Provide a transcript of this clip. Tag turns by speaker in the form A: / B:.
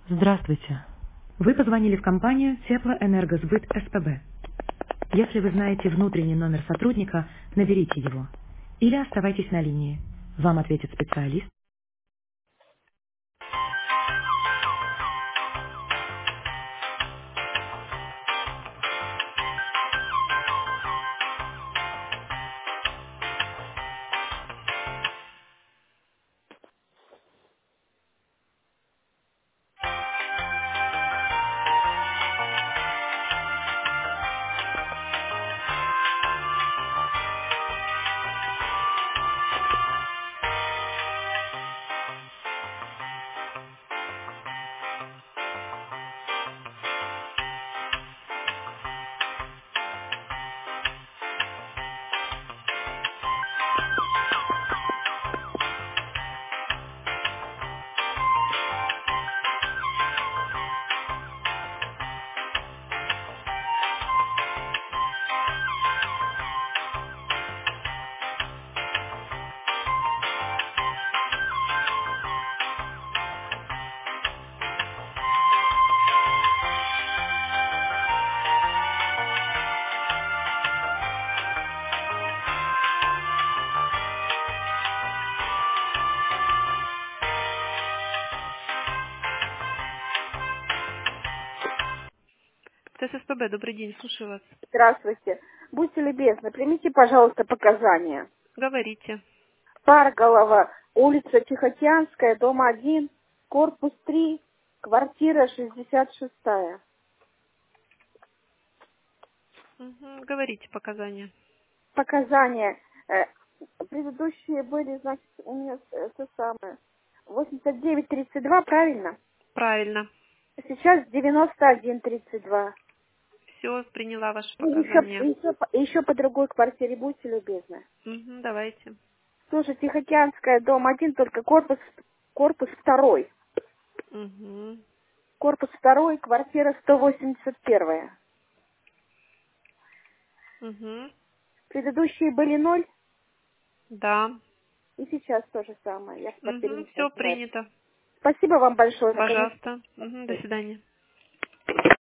A: Здравствуйте. Вы позвонили в компанию Теплоэнергосбыт СПБ. Если вы знаете внутренний номер сотрудника, наберите его. Или оставайтесь на линии. Вам ответит специалист.
B: ТССПБ, добрый день, слушаю вас.
C: Здравствуйте. Будьте любезны, примите, пожалуйста, показания.
B: Говорите.
C: Парголова, улица Тихоокеанская, дом 1, корпус 3, квартира 66.
B: Говорите показания.
C: Показания. Предыдущие были, значит, у меня это самое. 89,32, правильно?
B: Правильно.
C: Сейчас 91,32.
B: Все, приняла ваши
C: И
B: показания.
C: еще по другой квартире, будьте любезны.
B: Давайте.
C: Тоже Тихоокеанская, дом 1, только корпус 2.
B: Угу.
C: Корпус 2, квартира 181.
B: Угу.
C: Предыдущие были 0,
B: Да.
C: и сейчас то же самое. Я в квартире не
B: Все
C: знаю.
B: принято.
C: Спасибо вам большое, наконец.
B: Пожалуйста. До свидания.